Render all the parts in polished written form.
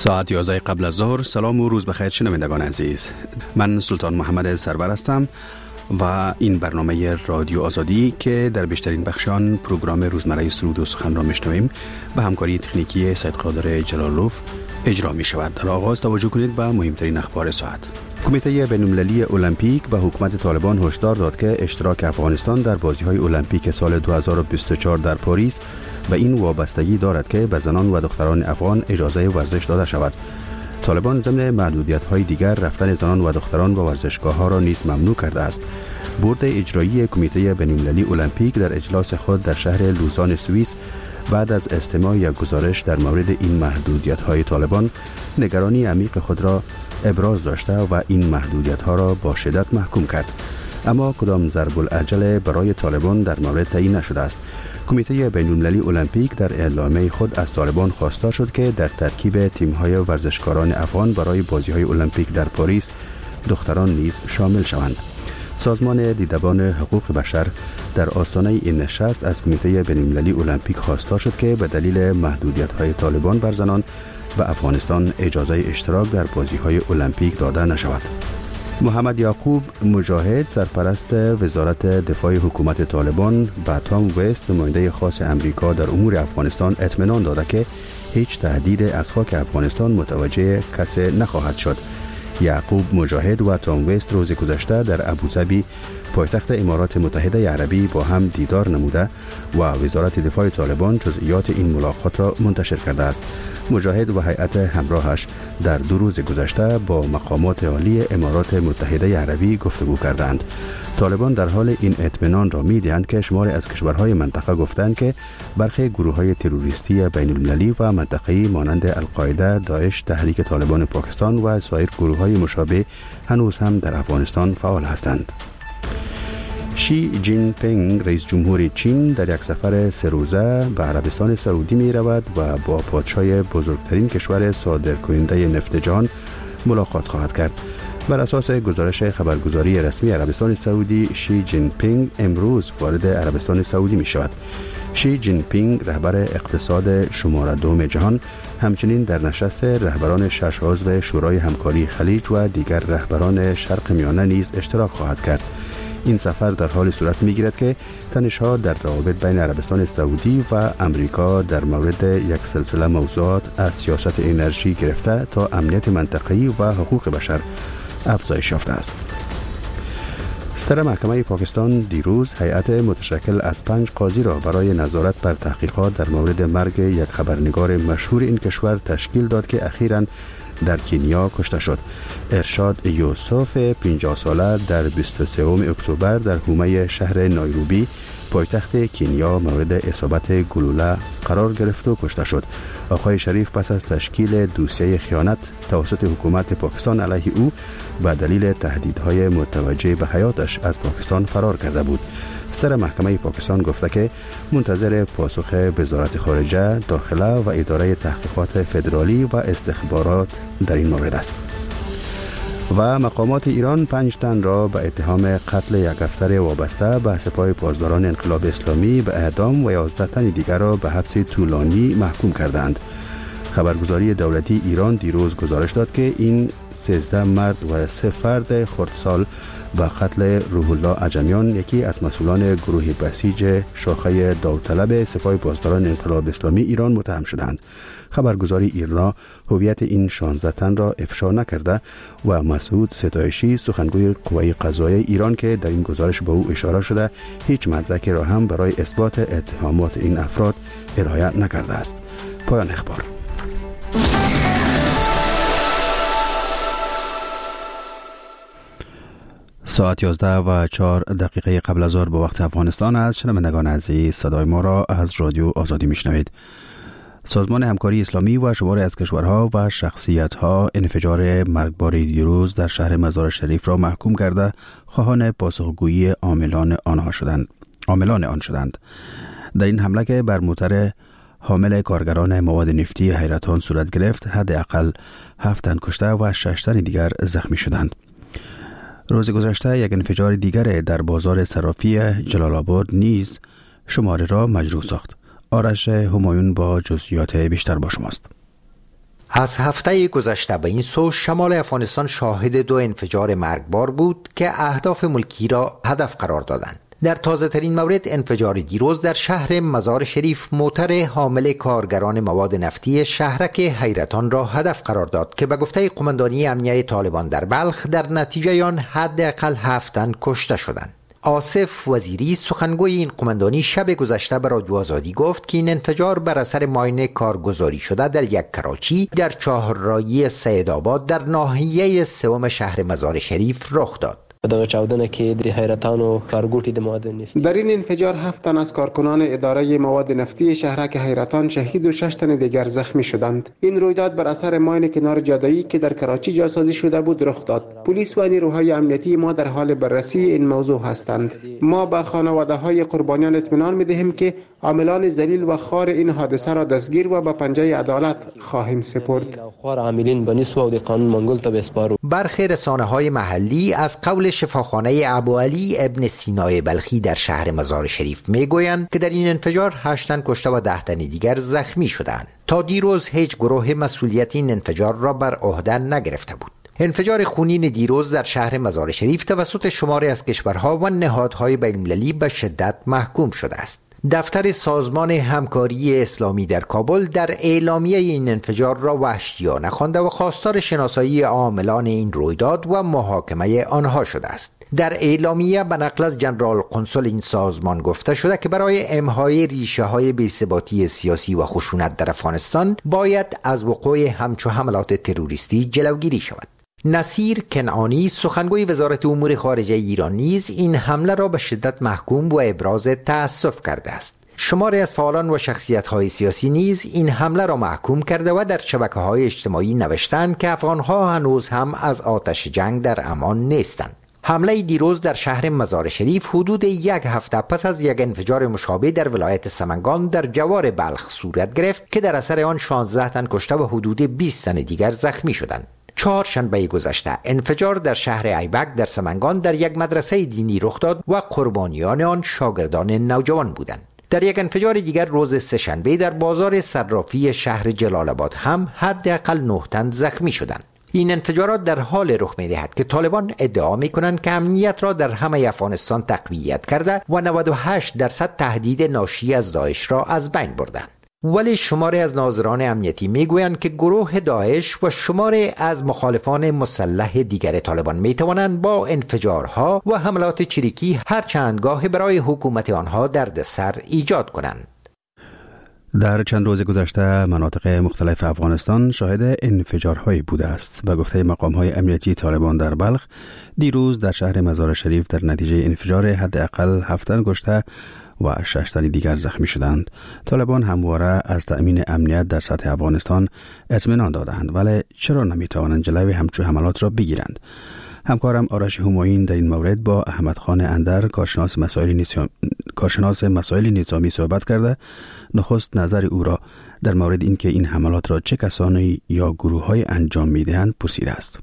ساعت 11 قبل از ظهر. سلام و روز بخیر شنوندگان عزیز. من سلطان محمد سرور هستم و این برنامه رادیو آزادی که در بیشترین بخشان پروگرام روزمره سرود و سخن را میشنویم به همکاری تکنیکی سید قادر جلالوف اجرا می شود. در آغاز توجه کنید به مهمترین اخبار ساعت. کمیته بین‌المللی المپیک به حکومت طالبان هشدار داد که اشتراک افغانستان در بازی‌های المپیک سال 2024 در پاریس به این وابستگی دارد که به زنان و دختران افغان اجازه ورزش داده شود. طالبان ضمن محدودیت‌های دیگر رفتن زنان و دختران به ورزشگاه‌ها را نیز ممنوع کرده است. بورد اجرایی کمیته بین‌المللی المپیک در اجلاس خود در شهر لوزان سوئیس بعد از استماع یک گزارش در مورد این محدودیت‌های طالبان نگرانی عمیق خود را ابراز داشته و این محدودیت‌ها را با شدت محکوم کرد. اما کدام ضرب العجل برای طالبان در مورد تعیین نشده است. کمیته بین‌المللی المپیک در اعلامیه خود از طالبان خواسته شد که در ترکیب تیم‌های ورزشکاران افغان برای بازی‌های المپیک در پاریس دختران نیز شامل شوند. سازمان دیدبان حقوق بشر در آستانه این نشست از کمیته بین‌المللی المپیک خواسته شد که به دلیل محدودیت‌های طالبان بر زنان و افغانستان اجازه اشتراک در بازی‌های المپیک داده نشود. محمد یعقوب مجاهد سرپرست وزارت دفاع حکومت طالبان به تام وست نماینده خاص امریکا در امور افغانستان اطمینان داده که هیچ تهدید از خاک افغانستان متوجه کسی نخواهد شد. یعقوب مجاهد و تام وست روز گذشته در ابوظبی پایتخت امارات متحده عربی با هم دیدار نموده و وزارت دفاع طالبان جزئیات این ملاقات را منتشر کرده است. مجاهد و هیئت همراهش در 2 روز گذشته با مقامات عالی امارات متحده عربی گفتگو کردند. طالبان در حال این اطمینان را می‌دهند که شماری از کشورهای منطقه گفتند که برخی گروه‌های تروریستی بین‌المللی و منطقه‌ای مانند القاعده، داعش، تحریک طالبان پاکستان و سایر گروه‌های مشابه هنوز هم در افغانستان فعال هستند. شی جین پینگ رئیس جمهور چین در یک سفر 3 روزه به عربستان سعودی می رود و با پادشاه بزرگترین کشور صادرکننده نفت جهان ملاقات خواهد کرد. بر اساس گزارش خبرگزاری رسمی عربستان سعودی، شی جین پینگ امروز وارد عربستان سعودی می شود. شی جین پینگ رهبر اقتصاد شماره 2 جهان همچنین در نشست رهبران 6 عضو شورای همکاری خلیج و دیگر رهبران شرق میانه نیز اشتراک خواهد کرد. این سفر در حال صورت می‌گیرد که تنش‌ها در روابط بین عربستان سعودی و امریکا در مورد یک سلسله موضوعات از سیاست انرژی گرفته تا امنیت منطقه‌ای و حقوق بشر افزایش یافته است. ستر محکمه پاکستان دیروز هیئت متشکل از 5 قاضی را برای نظارت بر تحقیقات در مورد مرگ یک خبرنگار مشهور این کشور تشکیل داد که اخیراً در کنیا کشته شد. ارشاد یوسف 50 ساله در 23 اکتبر در حومه شهر نایروبی پایتخت کنیا مورد اصابت گلوله قرار گرفت و کشته شد. آقای شریف پس از تشکیل دوسیه خیانت توسط حکومت پاکستان علیه او به دلیل تهدیدهای متوجه به حیاتش از پاکستان فرار کرده بود. ستر محکمه پاکستان گفته که منتظر پاسخ وزارت خارجه، داخله و اداره تحقیقات فدرالی و استخبارات در این مورد است. و مقامات ایران 5 تن را به اتهام قتل یک افسر وابسته به سپاه پاسداران انقلاب اسلامی به اعدام و 11 تن دیگر را به حبس طولانی محکوم کردند. خبرگزاری دولتی ایران دیروز گزارش داد که این 13 مرد و 3 فرد خردسال به قتل روح الله عجمیان، یکی از مسئولان گروه بسیج شاخه داوطلب سپاه پاسداران انقلاب اسلامی ایران متهم شدند. خبرگزاری ایرنا هویت این 16 تن را افشا نکرده و مسعود ستایشی سخنگوی قوه قضاییه ایران که در این گزارش به او اشاره شده هیچ مدرکی را هم برای اثبات اتهامات این افراد ارائه نکرده است. پایان اخبار. ساعت 11:04 قبل از ظهر به وقت افغانستان است. شنوندگان عزیز، صدای ما را از رادیو آزادی میشنوید. سازمان همکاری اسلامی و شماری از کشورها و شخصیت‌ها انفجار مرگبار دیروز در شهر مزار شریف را محکوم کرده خواهان پاسخگویی عاملان آن شدند. در این حمله که بر موتر حامل کارگران مواد نفتی حیرتان صورت گرفت، حداقل 7 تن کشته و 6 تن دیگر زخمی شدند. روز گذشته یک انفجار دیگر در بازار صرافی جلال آباد نیز شماره را مجروح ساخت. آرش همایون با جزئیات بیشتر با شماست. از هفته گذشته به این سو شمال افغانستان شاهد 2 انفجار مرگبار بود که اهداف ملکی را هدف قرار دادند. در تازه ترین مورد انفجار دیروز در شهر مزار شریف موتر حامل کارگران مواد نفتی شهرک حیرتان را هدف قرار داد که به گفته قماندانی امنیه طالبان در بلخ در نتیجه آن حداقل 7 تن کشته شدند. آصف وزیری سخنگوی این قماندانی شب گذشته به رادیو آزادی گفت که این انفجار بر اثر ماین کارگزاری شده در یک کراچی در چهارراهی سیدآباد در ناحیه 3 شهر مزار شریف رخ داد. دغه چاودنه کې د حیرتانو کارګوټي د مواد نفتی در این انفجار 7 تن از کارکنان اداره مواد نفتی شهرک حیرتان شهید و 6 تن دیگر زخمی شدند. این رویداد بر اثر ماین کنار جاده‌ای که در کراچی جاسازی شده بود رخ داد. پلیس و نیروهای امنیتی ما در حال بررسی این موضوع هستند. ما به خانواده‌های قربانیان اطمینان می‌دهیم که عاملان ذلیل و خوار این حادثه را دستگیر و به پنجه عدالت خواهیم سپرد. برخی رسانه‌های محلی از قول شفاخانه ابو علی ابن سینای بلخی در شهر مزار شریف میگویند که در این انفجار 8 تن کشته و 10 تن دیگر زخمی شدند. تا دیروز هیچ گروه مسئولیت این انفجار را بر عهده نگرفته بود. انفجار خونین دیروز در شهر مزار شریف توسط شماری از کشورها و نهادهای بین‌المللی به شدت محکوم شده است. دفتر سازمان همکاری اسلامی در کابل در اعلامیه این انفجار را وحشیانه خوانده و خواستار شناسایی عاملان این رویداد و محاکمه آنها شده است. در اعلامیه به نقل از جنرال قنصل این سازمان گفته شده که برای امحای ریشه‌های بی‌ثباتی سیاسی و خشونت در افغانستان باید از وقوع همچو حملات تروریستی جلوگیری شود. نصیر کنعانی سخنگوی وزارت امور خارجه ایران نیز این حمله را به شدت محکوم و ابراز تأسف کرده است. شماری از فعالان و شخصیت‌های سیاسی نیز این حمله را محکوم کرده و در شبکه‌های اجتماعی نوشتند که افغان‌ها هنوز هم از آتش جنگ در امان نیستند. حمله دیروز در شهر مزار شریف حدود 1 هفته پس از یک انفجار مشابه در ولایت سمنگان در جوار بلخ صورت گرفت که در اثر آن 16 تن کشته و حدود 20 تن دیگر زخمی شدند. چهارشنبه گذشته انفجار در شهر ایبک در سمنگان در یک مدرسه دینی رخ داد و قربانیان آن شاگردان نوجوان بودند. در یک انفجار دیگر روز سه‌شنبه در بازار صرافی شهر جلال آباد هم حداقل 9 تن زخمی شدند. این انفجارات در حال رخ می‌دهد که طالبان ادعا می‌کنند که امنیت را در همه افغانستان تقویت کرده و 98% تهدید ناشی از داعش را از بین بردند. ولی شماری از ناظران امنیتی میگویند که گروه داعش و شماری از مخالفان مسلح دیگر طالبان میتوانند با انفجارها و حملات چریکی هر چندگاه برای حکومت آنها دردسر ایجاد کنند. در چند روز گذشته مناطق مختلف افغانستان شاهد انفجارهایی بوده است. به گفته مقام‌های امنیتی طالبان در بلخ دیروز در شهر مزار شریف در نتیجه انفجار حداقل 7 تن کشته و 6 تن دیگر زخمی شدند. طالبان همواره از تأمین امنیت در سطح افغانستان اطمینان دادند، ولی چرا نمیتوانند جلوی همچون حملات را بگیرند؟ همکارم آرش همایون در این مورد با احمد خان اندر کارشناس مسائل نظامی صحبت کرده. نخست نظر او را در مورد اینکه این حملات را چه کسانی یا گروه‌های انجام می‌دهند پرسیده است.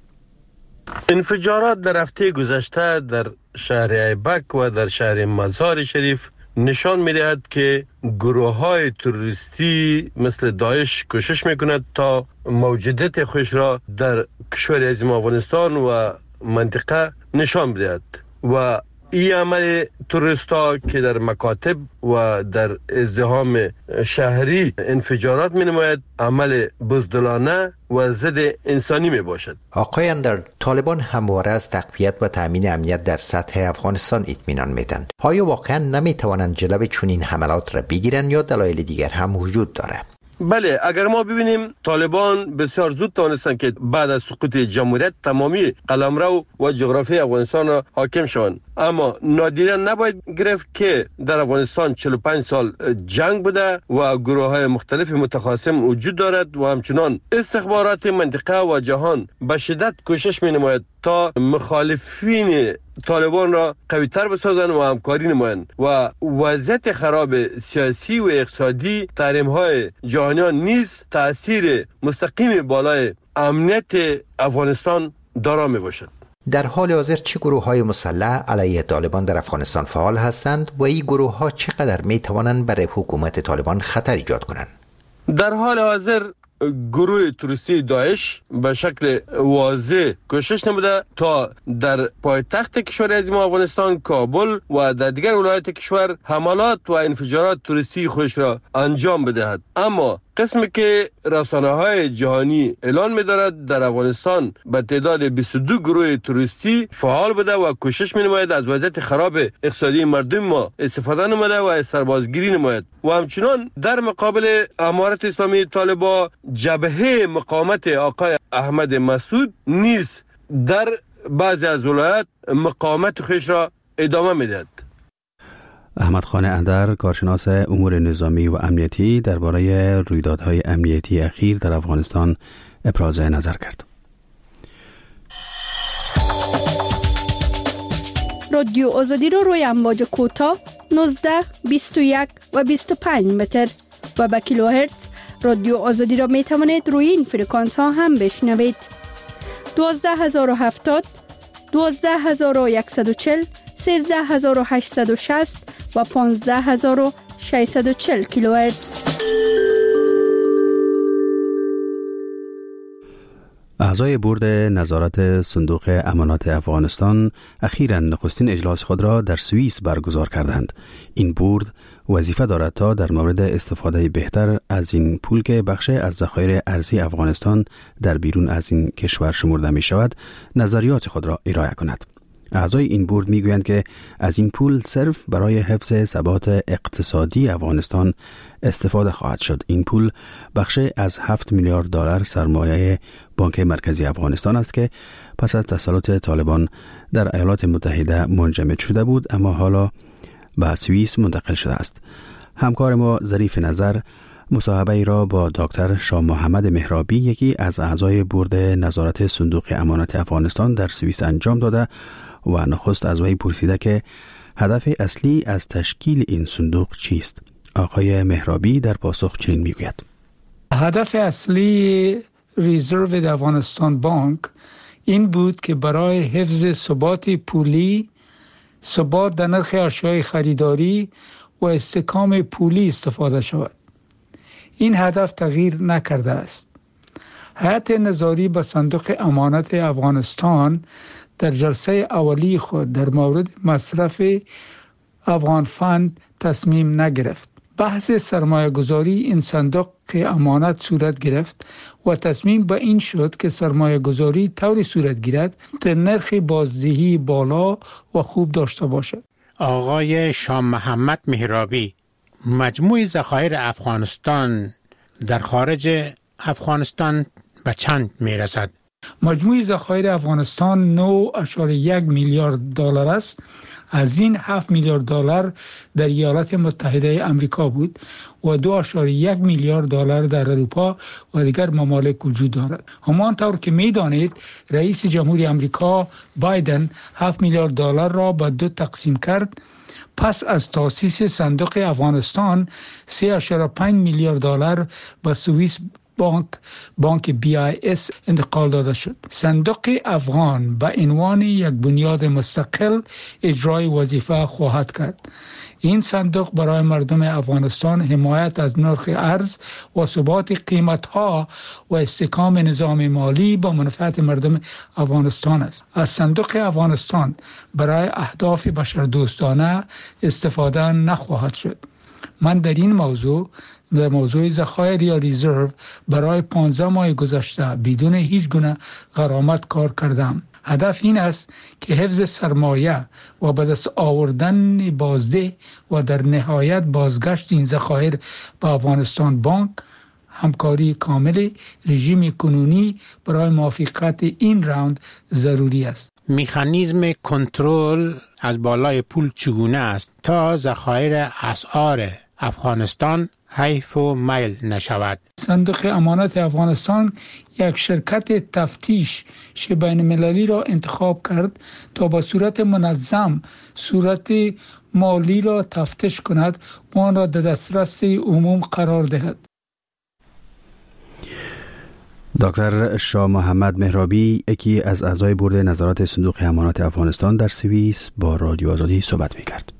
انفجارات در هفته گذشته در شهر ایبک و در شهر مزار شریف نشان می‌دهد که گروه‌های تروریستی مثل داعش کوشش می‌کند تا موجودیت خود را در کشور عظیم افغانستان و منطقه نشان بدهد و این عمل تروریستا که در مکاتب و در ازدحام شهری انفجارات می نماید عمل بزدلانه و ضد انسانی می باشد. آقای اندر، طالبان همواره از تقویت و تامین امنیت در سطح افغانستان اطمینان میدند. آیا واقعا نمی توانند جلوی چنین حملات را بگیرند یا دلایل دیگر هم وجود دارد؟ بله، اگر ما ببینیم طالبان بسیار زود توانستند که بعد از سقوط جمهوریت تمامی قلمرو و جغرافی افغانستان را حاکم شوند، اما نادیده نباید گرفت که در افغانستان 45 سال جنگ بوده و گروه‌های مختلف متخاصم وجود دارد و همچنان استخبارات منطقه و جهان به شدت کوشش می‌نماید تا مخالفین طالبان را قوی‌تر بسازند و همکاری نمایند و وضعیت خراب سیاسی و اقتصادی تحریم‌های جهانیان نیز تأثیر مستقیم بالای امنیت افغانستان دارا میباشد. در حال حاضر چه گروه‌های مسلح علیه طالبان در افغانستان فعال هستند و این گروه‌ها چقدر می‌توانند برای حکومت طالبان خطر ایجاد کنند؟ در حال حاضر گروه توریستی داعش به شکل واضح کوشش نموده تا در پایتخت کشور عظیم افغانستان کابل و در دیگر ولایات کشور حملات و انفجارات توریستی خودش را انجام بدهد. اما قسمی که رسانه‌های جهانی اعلان می‌دارد در افغانستان به تعداد 22 گروه توریستی فعال بوده و کوشش می‌نماید از وضعیت خراب اقتصادی مردم ما استفاده نماید و سربازگیری نماید و همچنان در مقابل امارت اسلامی طالبان جبهه مقاومت آقای احمد مسعود نیز در بعضی از ولایات مقاومت خودش را ادامه می‌دهد. احمد خان اندر، کارشناس امور نظامی و امنیتی، درباره رویدادهای امنیتی اخیر در افغانستان ابراز نظر کرد. رادیو آزادی رو روی امواج کوتاه 19, 21 و 25 متر و با کیلوهرتز رادیو آزادی را می توانید روی این فرکانس ها هم بشنوید. 12070 12140 13860 و 15640 کیلوهرتز. اعضای بورد نظارت صندوق امانات افغانستان اخیراً نخستین اجلاس خود را در سوئیس برگزار کردند. این بورد وظیفه دارد تا در مورد استفاده بهتر از این پول که بخش از ذخایر ارزی افغانستان در بیرون از این کشور شمرده می شود، نظریات خود را ارائه کند. اعضای این بورد می گویند که از این پول صرف برای حفظ ثبات اقتصادی افغانستان استفاده خواهد شد. این پول بخش از 7 میلیارد دلار سرمایه بانک مرکزی افغانستان است که پس از تسلط طالبان در ایالات متحده منجمد شده بود اما حالا به سوئیس منتقل شده است. همکار ما ظریف نظر مصاحبه ای را با دکتر شاه محمد مهرابی، یکی از اعضای بورد نظارت صندوق امانات افغانستان در سوئیس انجام داده و نخست از وی پرسیده که هدف اصلی از تشکیل این صندوق چیست. آقای مهرابی در پاسخ چنین میگوید: هدف اصلی ریزرو افغانستان بانک این بود که برای حفظ ثبات پولی، ثبات در نرخ اشیاء خریداری و استحکام پولی استفاده شود. این هدف تغییر نکرده است. هیئت نظاری به صندوق امانات افغانستان در جلسه اولی خود در مورد مصرف افغان فند تصمیم نگرفت. بحث سرمایه گذاری این صندوق امانت صورت گرفت و تصمیم به این شد که سرمایه گذاری طوری صورت گیرد که نرخ بازدهی بالا و خوب داشته باشد. آقای شاه محمد مهرابی، مجموع ذخایر افغانستان در خارج افغانستان به چند میرسد؟ مجموع ذخایر افغانستان 9.1 میلیارد دلار است. از این 7 میلیارد دلار در ایالات متحده آمریکا بود و 2.1 میلیارد دلار در اروپا و دیگر ممالک وجود دارد. همانطور که می‌دانید رئیس جمهوری آمریکا بایدن 7 میلیارد دلار را به دو تقسیم کرد. پس از تأسیس صندوق افغانستان 3.5 میلیارد دلار به سوئیس بانک BIS انتقال داده شد. صندوق افغان به عنوان یک بنیاد مستقل اجرای وظیفه خواهد کرد. این صندوق برای مردم افغانستان حمایت از نرخ ارز و ثبات قیمت‌ها و استحکام نظام مالی با منفعت مردم افغانستان است. از صندوق افغانستان برای اهداف بشردوستانه استفاده نخواهد شد. من در این موضوع ذخایر یا ریزرو برای 15 ماه گذشته بدون هیچ گونه غرامت کار کردم. هدف این است که حفظ سرمایه و به دست آوردن بازده و در نهایت بازگشت این ذخایر به افغانستان بانک همکاری کامل رژیم کنونی برای موافقت این راند ضروری است. مکانیزم کنترل از بالای پول چگونه است تا ذخایر اسعار افغانستان حیف و میل نشود؟ صندوق امانات افغانستان یک شرکت تفتیش بین المللی را انتخاب کرد تا با صورت منظم صورت مالی را تفتیش کند و آن را در دسترس عموم قرار دهد. دکتر شاه محمد مهرابی، یکی از اعضای بورد نظارت صندوق امانات افغانستان در سوئیس، با رادیو آزادی صحبت می‌کرد.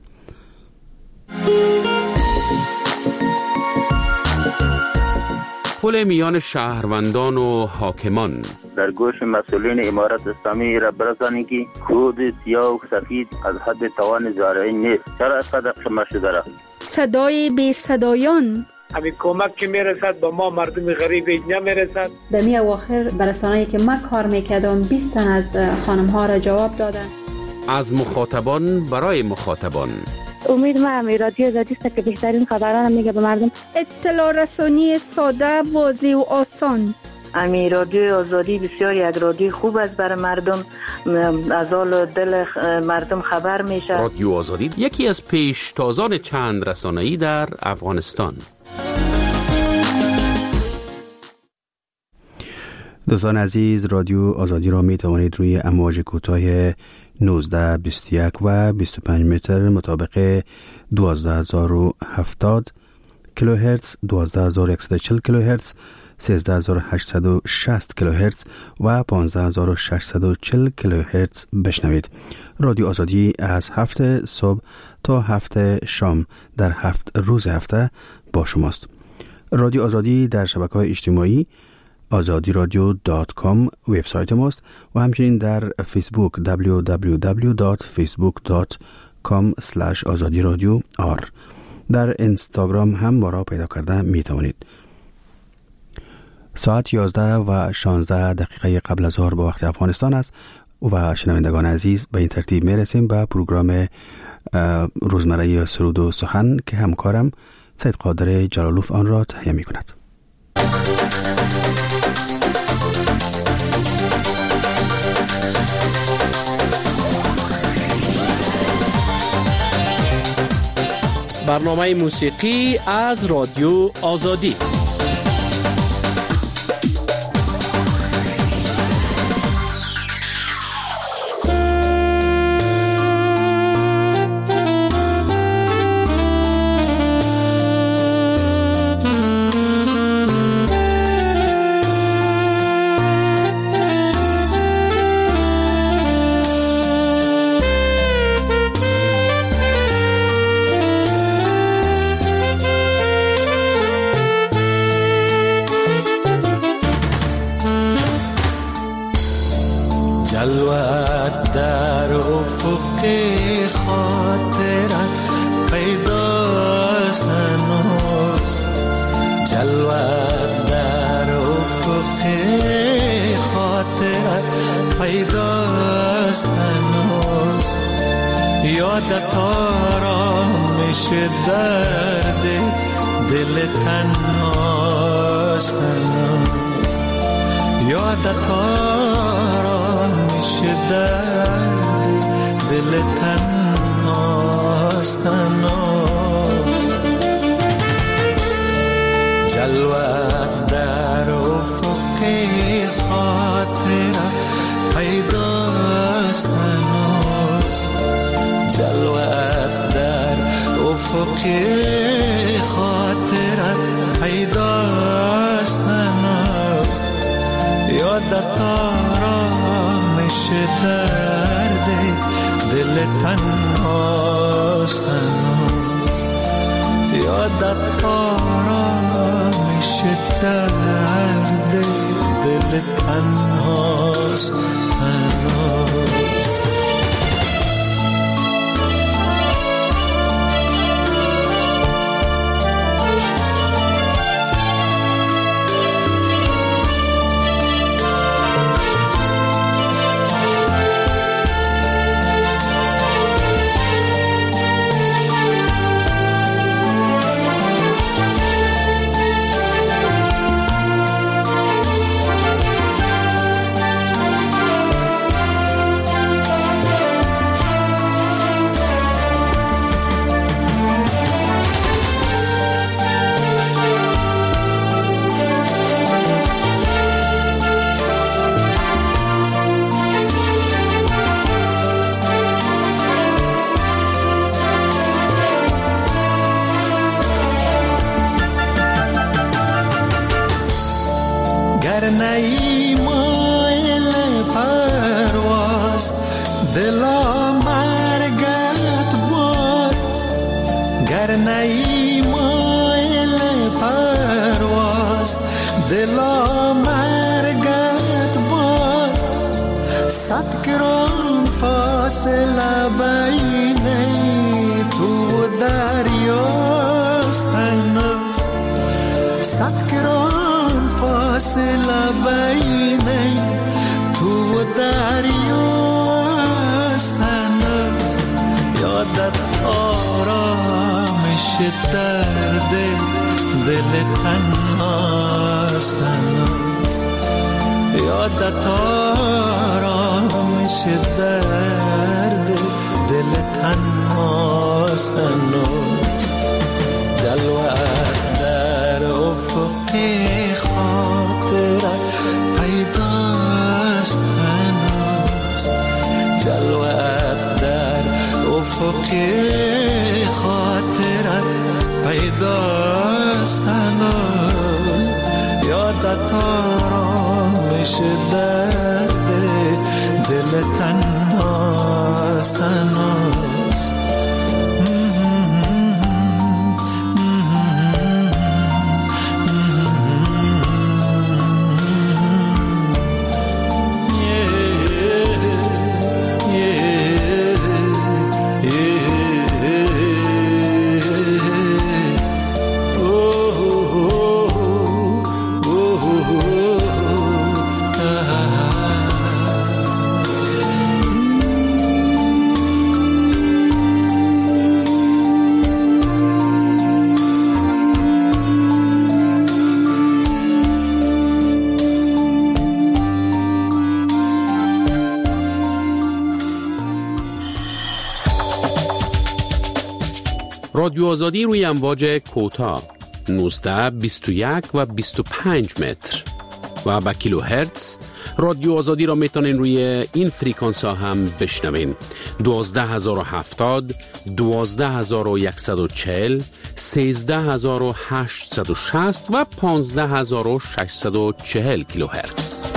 پل میان شهروندان و حاکمان. در گوش مسئولین امارت اسلامی را برسانید که کود سیاه و سفید از حد توان زارعین نیست. چرا اینقدر شما شده را؟ صدای بی صدایان. همین کمک که میرسد با ما مردم غریب نمیرسد. در می اواخر برسانه‌ای که من کار میکردم 20 تن از خانم ها را جواب دادن. از مخاطبان برای مخاطبان. امید ما رادیو آزادی است که بهترین خبران میگه به مردم. اطلاع رسانی ساده، واضح و آسان. امی رادیو آزادی بسیار یک رادیو خوب است برای مردم، از حال دل مردم خبر میشه. رادیو آزادی یکی از پیشتازان چند رسانه‌ای در افغانستان. دوستان عزیز، رادیو آزادی را می توانید روی امواج کوتاه 19, 21 و 25 متر مطابق 12070 کیلوهرتز، 12140 کیلوهرتز، 13860 کیلوهرتز و 15640 کیلوهرتز بشنوید. رادیو آزادی از 7 صبح تا 7 شام در 7 روز هفته با شماست. رادیو آزادی در شبکه‌های اجتماعی azadiradyo.com وبسایت ماست و همچنین در فیسبوک www.facebook.com/azadiradyo.r. در اینستاگرام هم ما را پیدا کرده می توانید. ساعت 11 و 16 دقیقه قبل از ظهر به وقت افغانستان است و شنوندگان عزیز به این ترتیب می رسیم به پروگرام روزمره سرود و سخن که همکارم سید قادر جلالوف آن را تهیه می کند. برنامه موسیقی از رادیو آزادی. یادت آرامش درد دل تنهاست هنوز، یادت آرامش درد دل تنهاست هنوز. جلوت در افق خاطرم پیداست هنوز، جلوت در افق خاطرم پیداست هنوز، یادت آرامش درد دل تنهاست هنوز، یادت آرامش درد دل تنهاست هنوز. نی مایل پرواز دلا مرگت باد، گر نی مایل پرواز تنهاست دلا مرگت باد 100 گرم فاصله بین تو و دریاست هنوز 100 گرم فاصله بین تو و دریاست هنوز یادت آرامش درد دل تنهاست هنوز یادت آرامش درد دل تنهاست هنوز جلوت در افق خاطرت پیداست هنوز جلوت در افق خاطرت پیداست هنوز یادت آرامش درد دل تنهاست هنوز رادیو آزادی روی امواج کوتاه 19 21 و 25 متر و با کیلو هرتز. رادیو آزادی را میتونین روی این فریکانس ها هم بشنوین. 12070 12140 13860 و 15640 کیلو هرتز.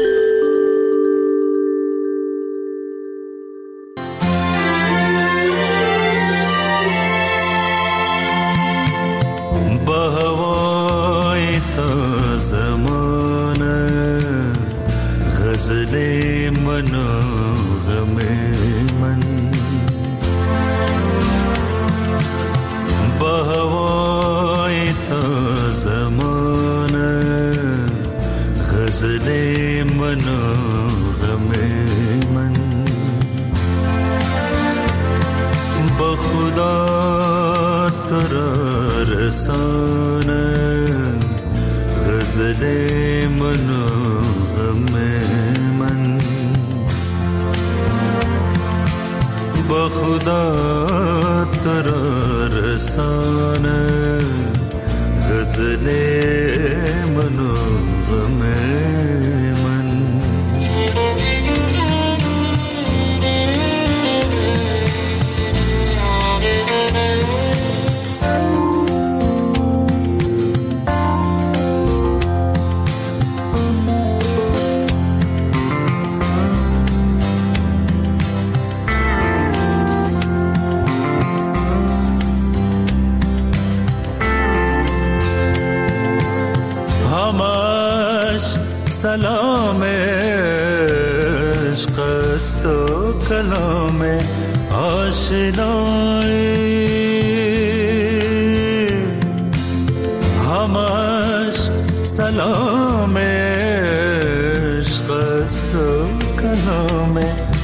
سلام عشق است و کلام آشنایی همش سلام عشق است و کلام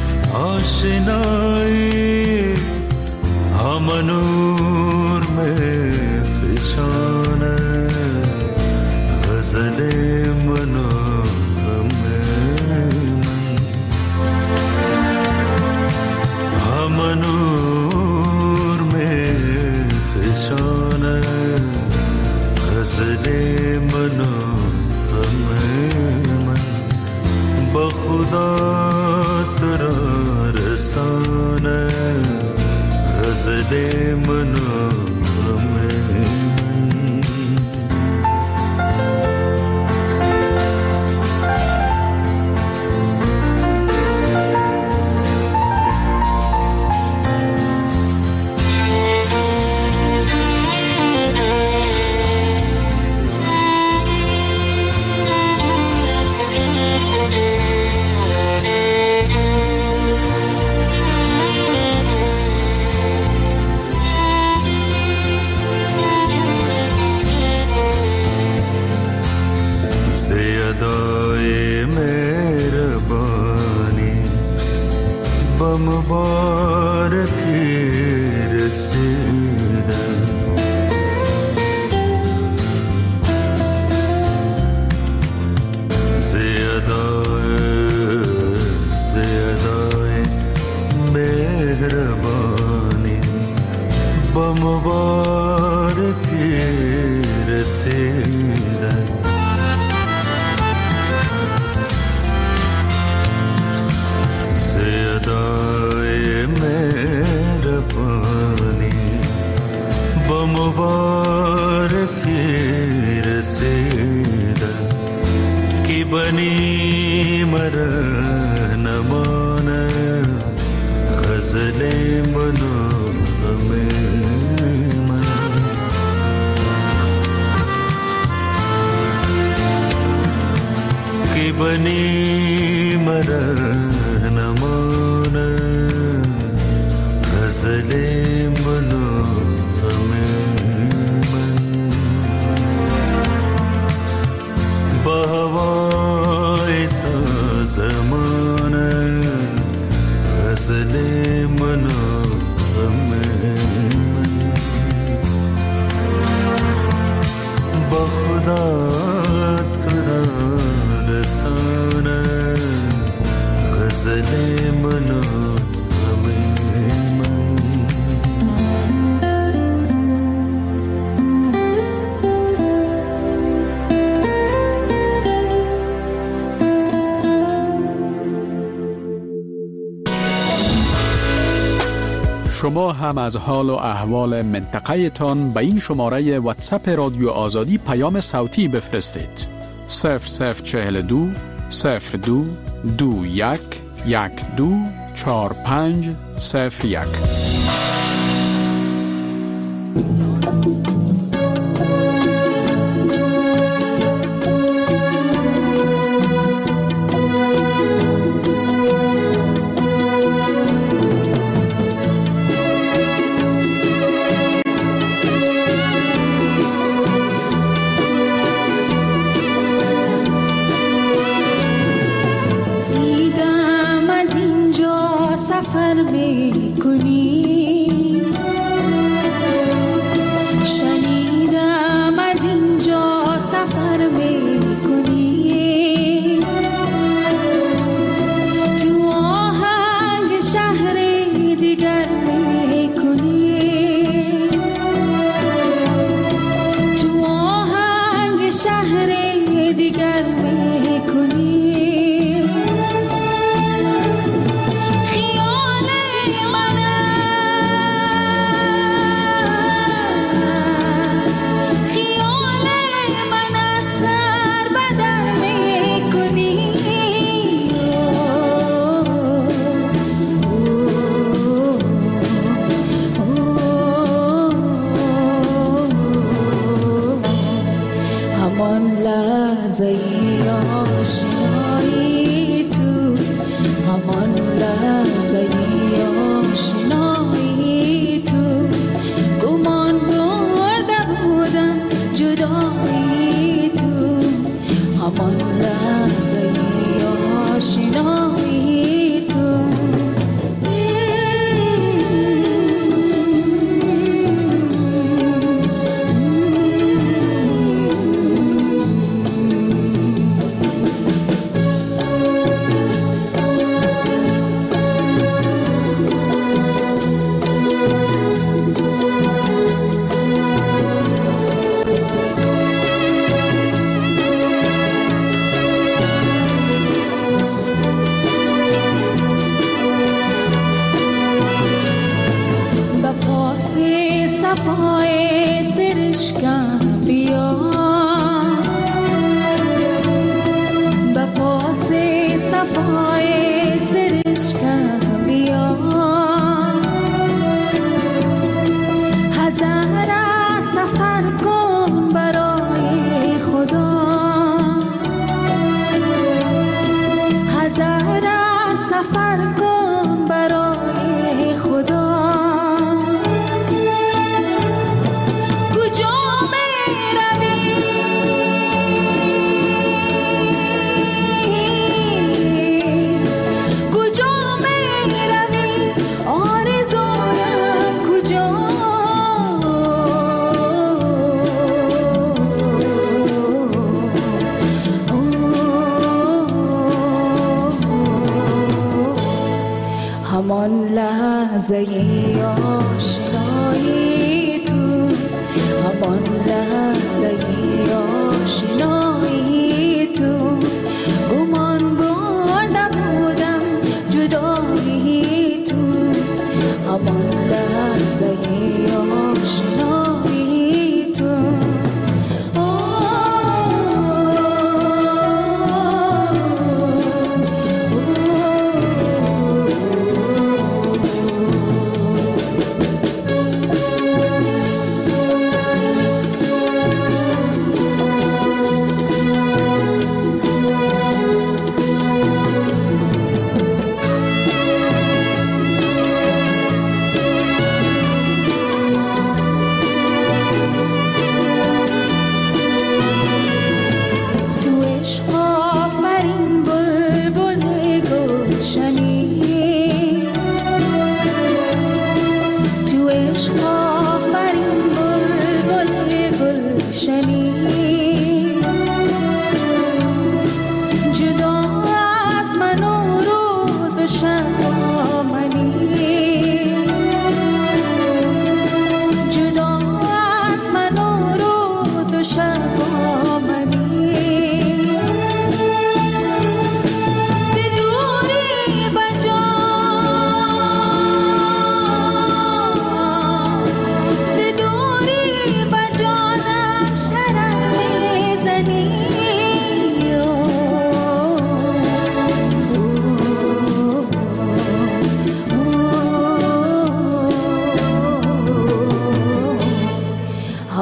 آشنایی هم نور میں فشانه غزل منو نور میں فشانه غزل منو من بخدا ترا رسانه غزل منو مبارکی رسیده صدای مهربانی با مبارکی رسیده کی بنی مرا نمانه غزل منو کی بنی مرا نمانه غزل منو با هوای زمانه غزل منو با خدا تو را رسانه غزل منو شما هم از حال و احوال منطقه تان به این شماره واتساپ رادیو آزادی پیام صوتی بفرستید. 0042 02 21 12 45 01.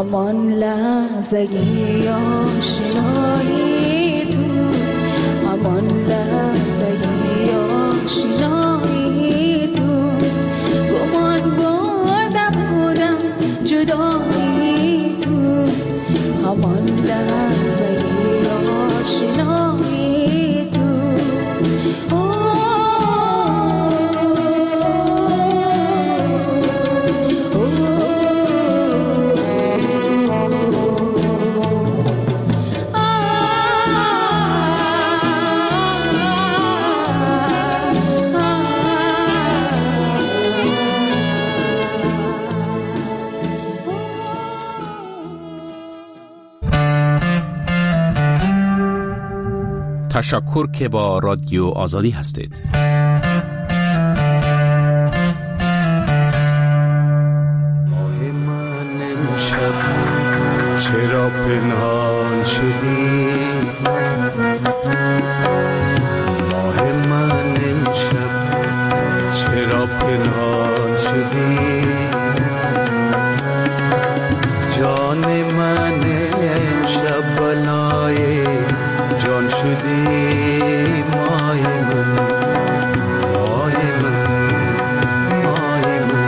همان لحظه آشنایی تو، همان لحظه آشنایی تو، گمان برده بودم جدایی تو، همان لحظه آشنایی تو. تشکر که با رادیو آزادی هستید. چرا پنهان شدی ماه من امشب، چرا پنهان شدی جان من امشب، بلای جان شدی مای من، مای من، مای من.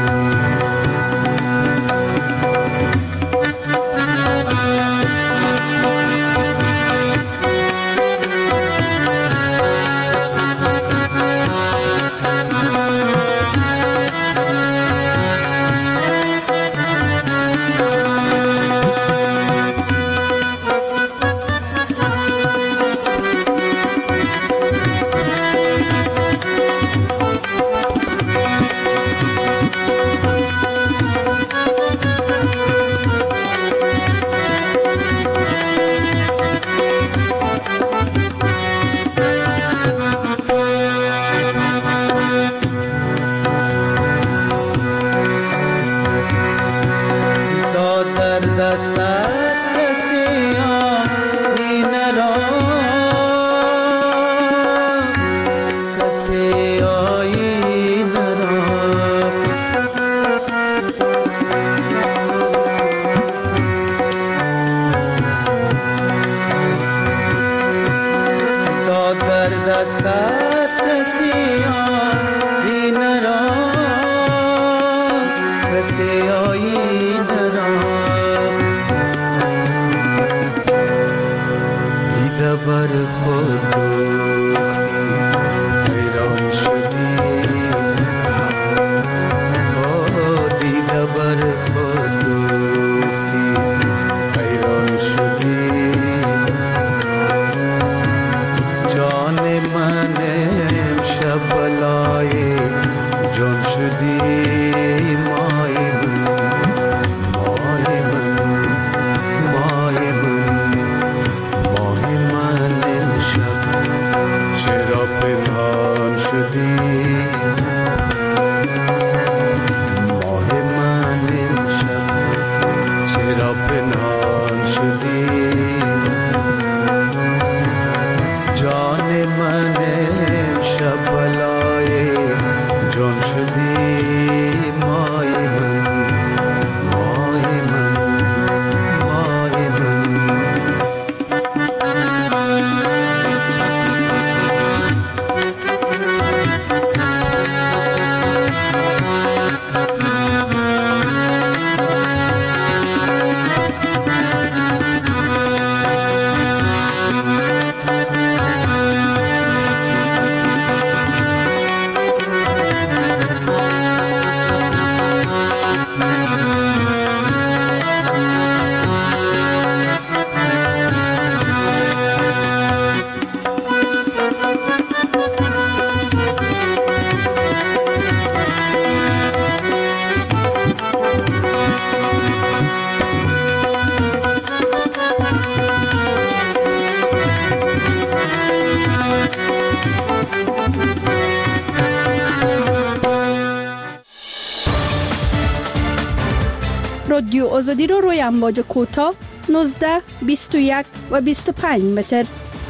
رادیو آزادی رو روی امواج کوتاه 19, 21 و 25 متر.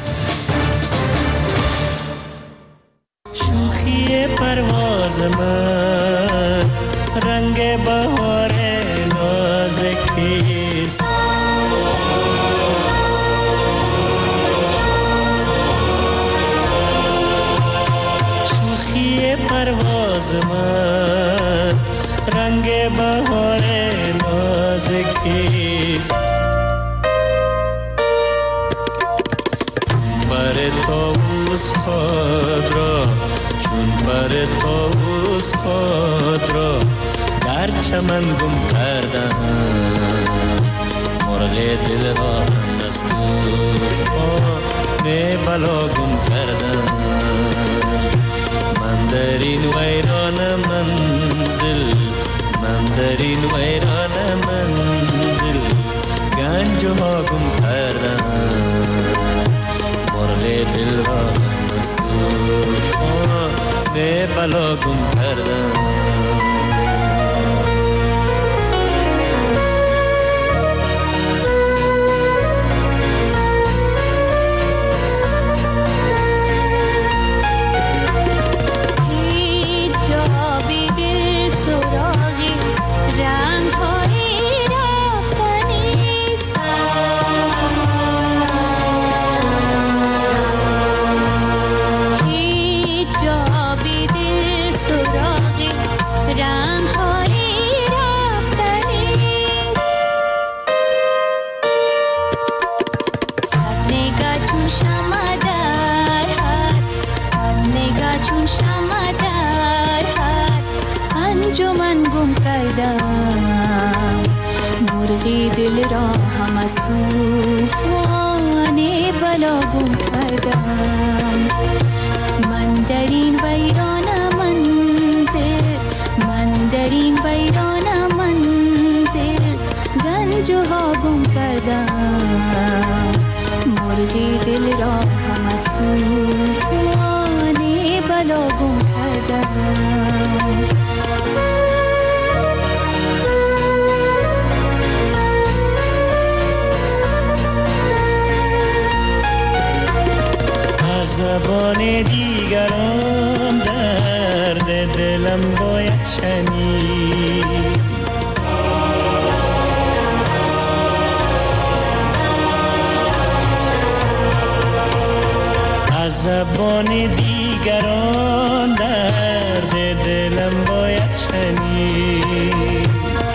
شوخی پرواز من رنگ بهار نازکیست، چمن گم کردم، مرغ دل را هم از طوفان بلا گم کردم. من در این ویران منزل، من در این ویران منزل گنج ها گم کردم، مرغ دل را هم از طوفان بلا گم کردم. دل را هم از طوفان بلا گم کردم. من در این ویران منزل، من در این ویران منزل گنج ها گم کردم، مرغ دل را هم از طوفان بلا گم کردم. زبان دیگران درد دلم باید شنید، از زبان دیگران درد دلم باید شنید.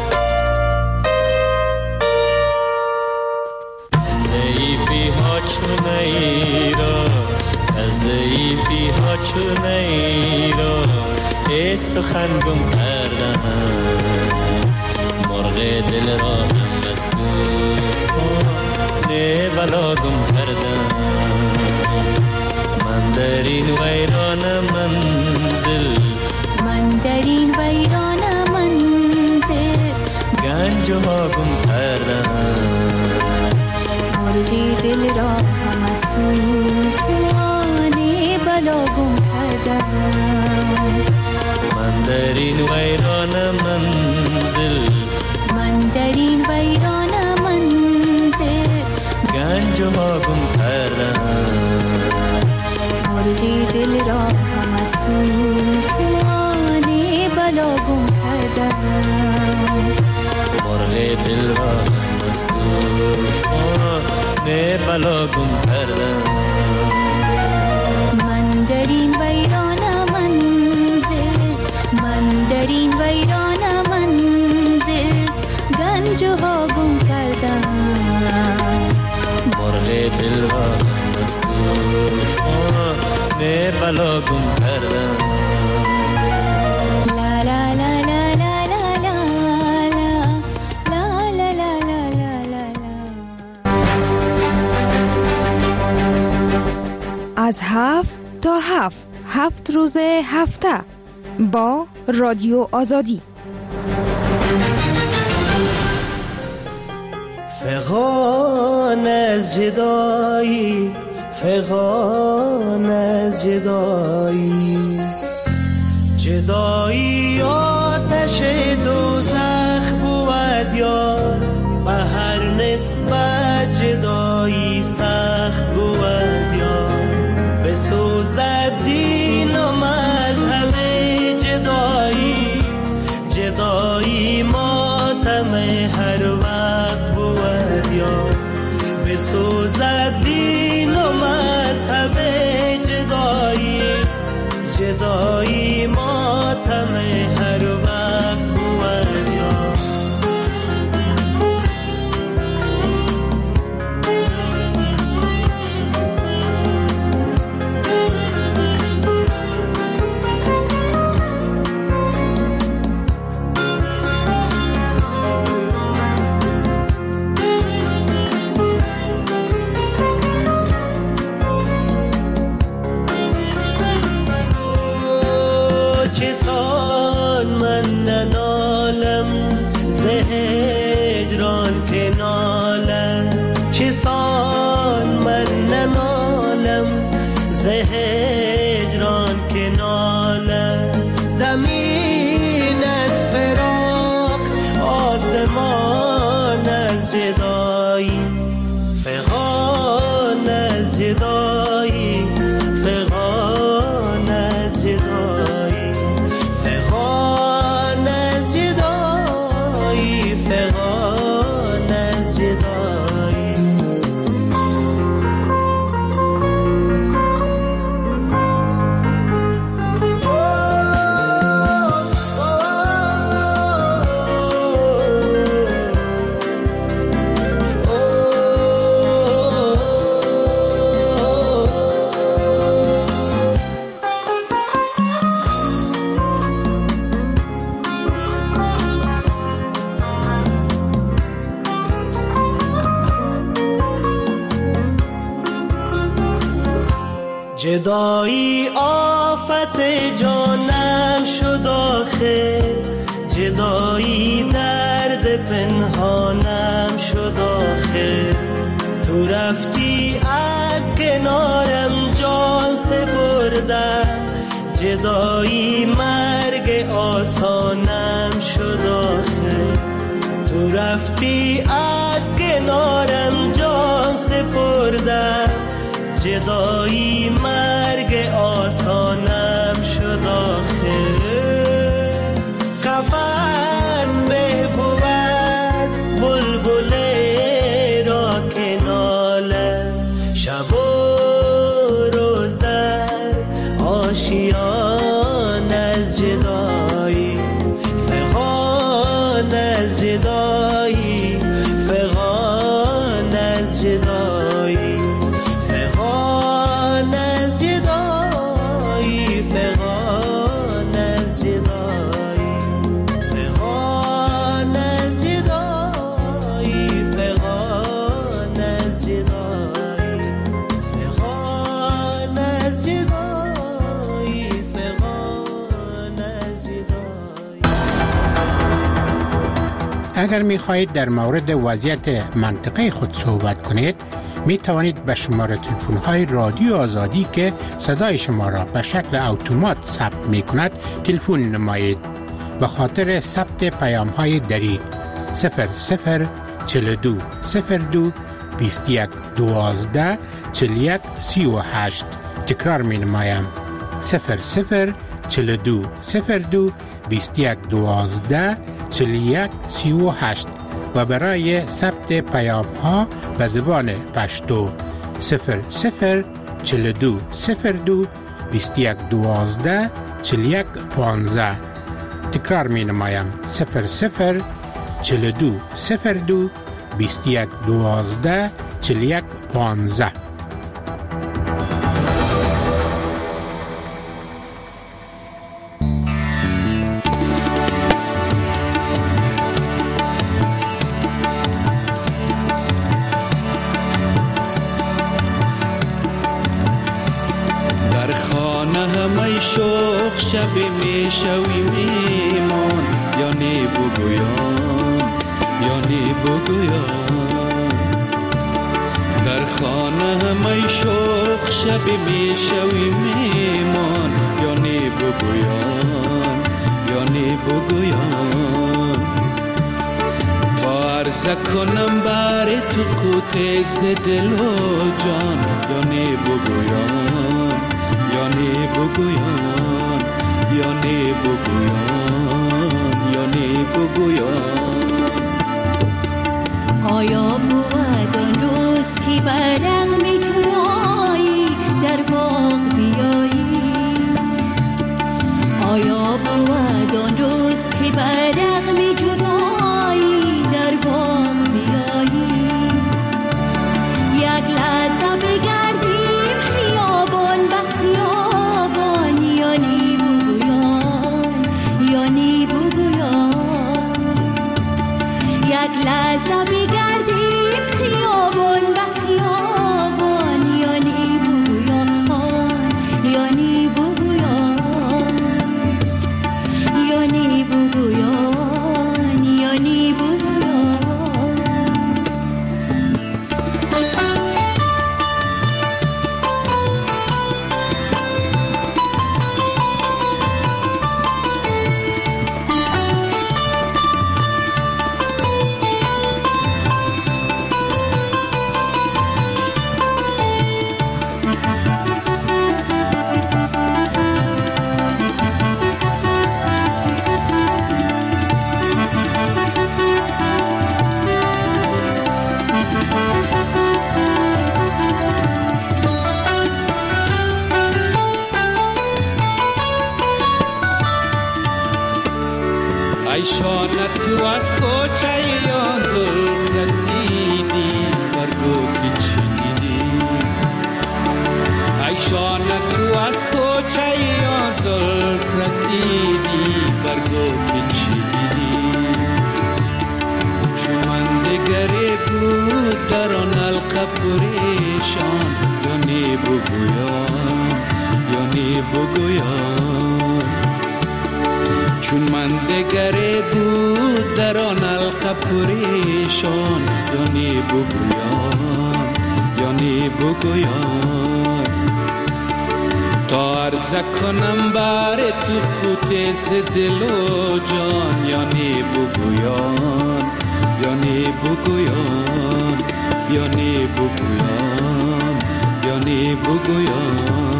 ضعیفی ها چونه را، ضعیفی ها چونه را ای سخن گم کردم، مرغ دل را هم از طوفان بلا گم کردم. من در این ویران منزل، من در این ویران منزل گنج ها گم کردم، مرغ دل را هم از طوفان بلا گم کردم. من در این ویران منزل، من در این ویران منزل گنج ها گم کردم، مرغ دل را هم از طوفان بلا گم کردم، مرغ دل را هم از طوفان بلا گم کردم. من در این ویران منزل، من در این ویران منزل گنج ها گم کردم، مرغ دل را هم از طوفان بلا گم کردم. لا لا لا لا لا لا لا لا لا لا لا لا. از 7 تا 7 روز هفته با رادیو آزادی. فغان از جدایی، فغان از جدایی، جدایی آتش دوزخ بود یار، به هر نسبت جدایی سخت بود یار، بسوزد دین و مذهب جدایی، جدایی ماتم هر وقت بود یار، بسوزد دین و مذهب جدایی، جدایی ماتم هجران که نالم چه سان من ننالم ز هجران که نالم زمین از فراق آسمان از جدایی فغان از جدایی فغان از جدایی فغان از جدایی فغان از جدایی جدایی آفت جانم شد آخر جدایی درد پنهانم شد آخر تو رفتی از کنارم جان سپردم جدایی مرگ آسانم شد آخر تو رفتی از کنارم جان سپردم جدایی مرگ آسانم شد آخر قفس به بود بلبل را که ناله شب و روز در آشیان از جدایی فغان از جدایی فغان از جدایی فغان از جدایی فغان از جدایی فغان از جدایی فغان از جدایی فغان از جدایی فغان از جدایی. اگر می خواهید در مورد وضعیت منطقه خود صحبت کنید می توانید به شماره تلفن های رادیو آزادی که صدای شما را به شکل اتومات ثبت می کند تلفن نمایید. به خاطر ثبت پیام های دری 0042 02 21 12 41 38 تکرار می نمایم 0042 02 21 12 41 38 و برای ثبت پیام ها به زبان پشتو 0042 02 21 12 41 15 تکرار می نمایم 0042 02 21 12 41 15. شب می شوی میمان یعنی بگویان یعنی بگویان در خانه همه شوق شب می شوی میمان یعنی بگویان یعنی بگویان تا عرضه کنم بر تو قوت ز دل و جان یعنی بگویان یعنی بگویان یعنی بگویان یعنی بگویان آیا بود آن روز که برق می جدایی در باغ بیایی آیا بود آن روز که برق می جدایی در باغ بیایی یک لحظه بگردیم خیابان به خیابان یعنی بگویان یعنی بگویان یک لحظه بگردیم خیابان به خیابان بود در آن حلقه پریشان، یعنی بگویم یعنی بگویم چون من دگری بود در آن حلقه پریشان، یعنی بگویم یعنی بگویم تا عرضه کنم بر تو قوت ز دل و جان، یعنی بگویم یعنی بگویم یعنی بگویم یعنی بگویم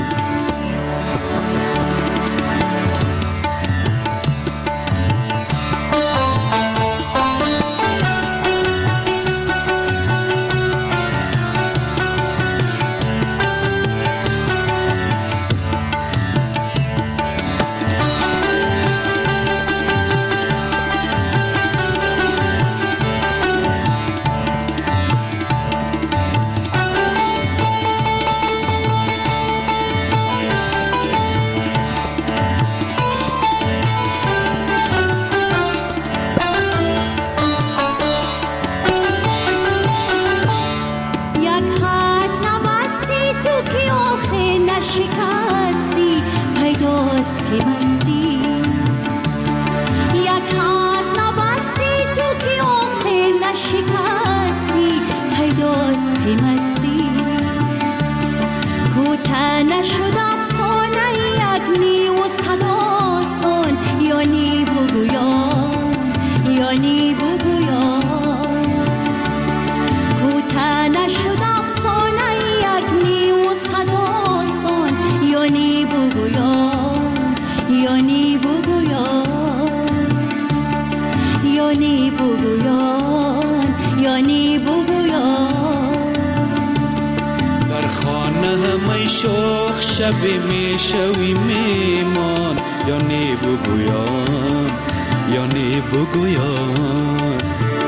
شبی می شوی میمان، یعنی بگویم یعنی بگویم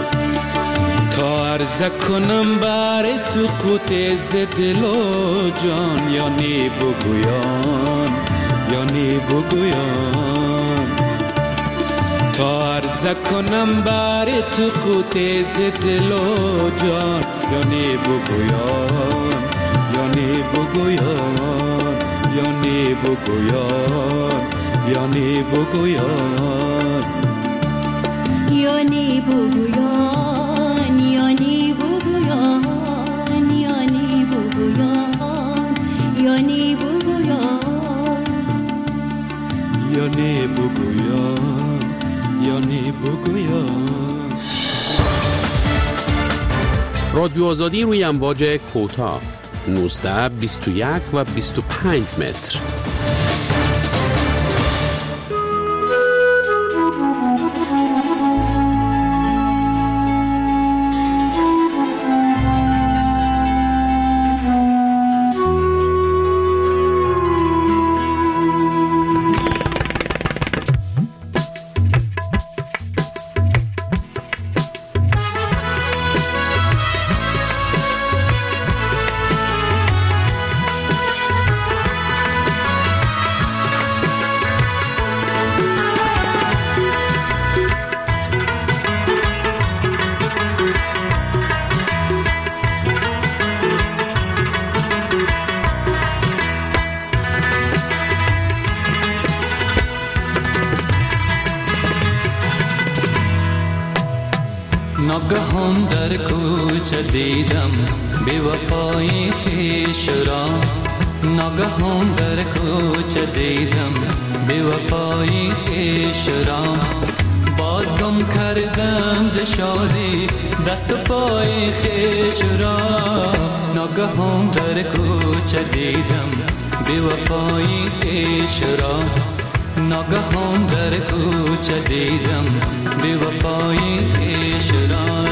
تا عرضه کنم بر تو قوت ز دل و جان، یعنی بگویم یعنی بگویم تا عرضه کنم بر تو قوت ز دل و جان، یعنی بگویم یعنی بگویم یعنی بگویم یعنی بگویم یعنی بگویم یعنی بگویم یعنی بگویم یعنی بگویم یعنی بگویم یعنی بگویم. رادیو آزادی روی امواج کوتاه 19 21 و 25 متر. ناگهان در کوچه دیدم بی وفای خویش را، ناگهان در کوچه دیدم بی وفای خویش را، باز گم کردم ز شادی دست و پای خویش را، ناگهان در کوچه دیدم بی وفای خویش را، ناگهان در کوچه دیدم بی وفای خویش را.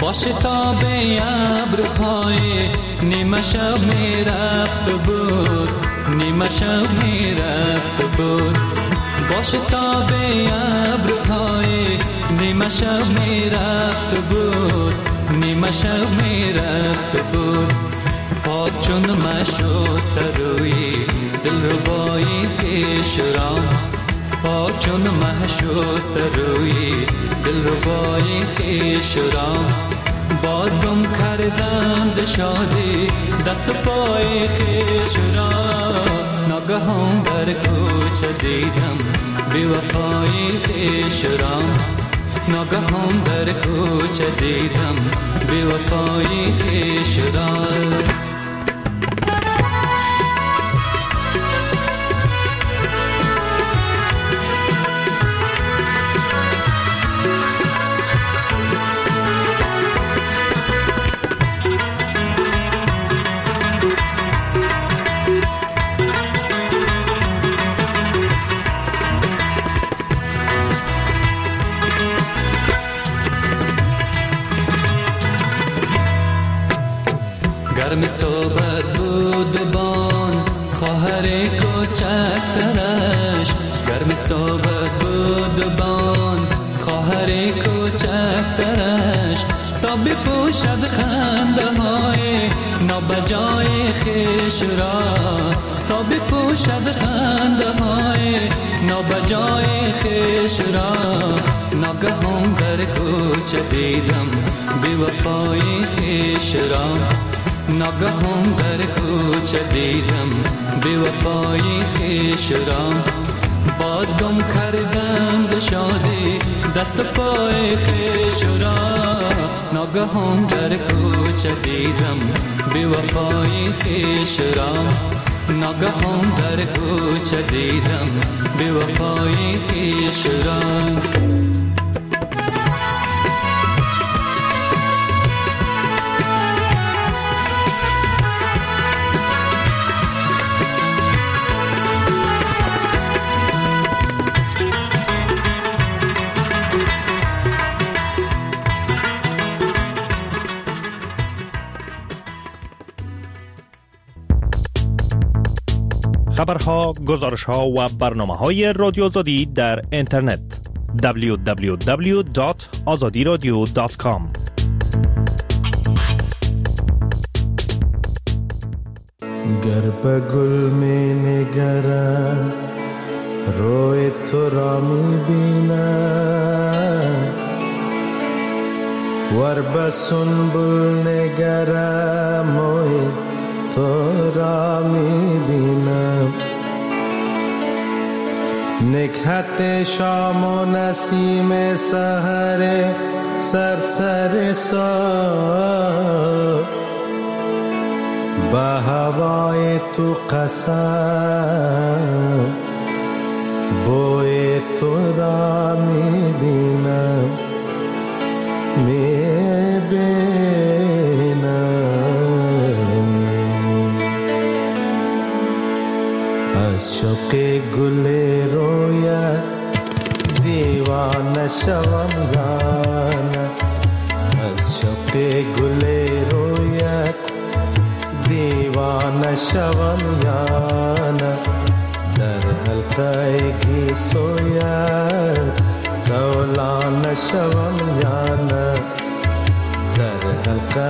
باشه تا به ابرهای نیمه شب میرفت بود، نیمه شب میرفت بود. باشه تا به ابرهای نیمه شب میرفت بود، نیمه شب میرفت بود. پاک چون مشوست روی دلربای پیش را، پاک چون مشوست روی دلربای پیش را. باز گم کردم ز شادی دست و پای خویش را. ناگهان در کوچه دیدم بی وفای خویش را. ناگهان در کوچه دیدم بی وفای خویش را. گرم صحبت بود بان خواهر کوچکترش، گرم صحبت بود بان خواهر کوچکترش. تا بپوشد خنده های نابجای خویش را، تا بپوشد خنده های نابجای خویش را. ناگهان در کوچه دیدم بی وفای خویش را. ناگهان در کوچه دیدم بی وفای خویش را. باز گم کردم ز شادی دست و پای خویش را. ناگهان در کوچه دیدم بی وفای خویش را. ناگهان در کوچه دیدم بی وفای خویش را. خبرها، گزارشها و برنامه‌های رادیو آزادی در اینترنت www.azadiradio.com. گر به گل می نگرم روی تو را می بینم، ور به سنبل نگرم موی تو را می بینم. نکهت شام و نسیم سحر سرسر سا، به هوای تو قسم بوی تو را می بینم، می بینم. از شوق گل رویت دیوانه شوم یانه، از شوق گل رویت دیوانه شوم یانه. در حلقه گیسویت زولانه شوم یانه، در حلقه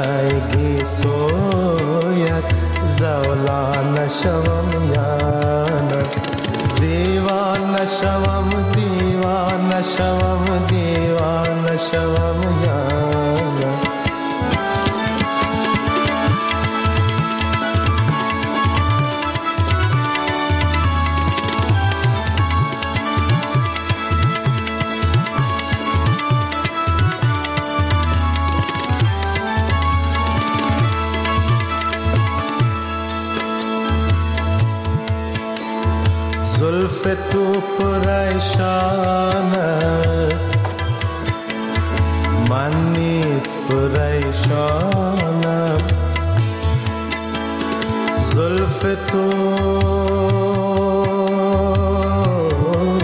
گیسویت زولانه شوم یانه. دیوانه شوم دیوانه شوم دیوانه شوم یانه. زلف تو پریشان است، من نیز پریشانم. زلف تو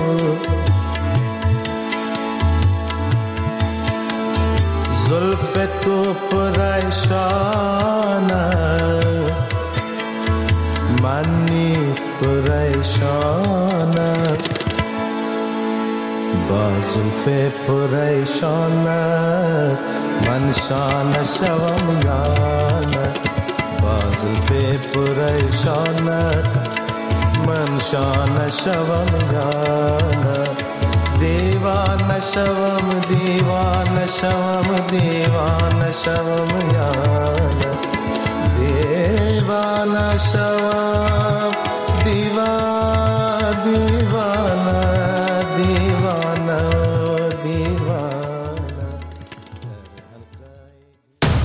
زلف تو پریشان است من نیز پریشانم با زلف پریشانت من شانه شوم یا نه با زلف پریشانت من شانه شوم یا نه دیوانه شوم دیوانه شوم دیوانه شوم یا نه دیوانه شوم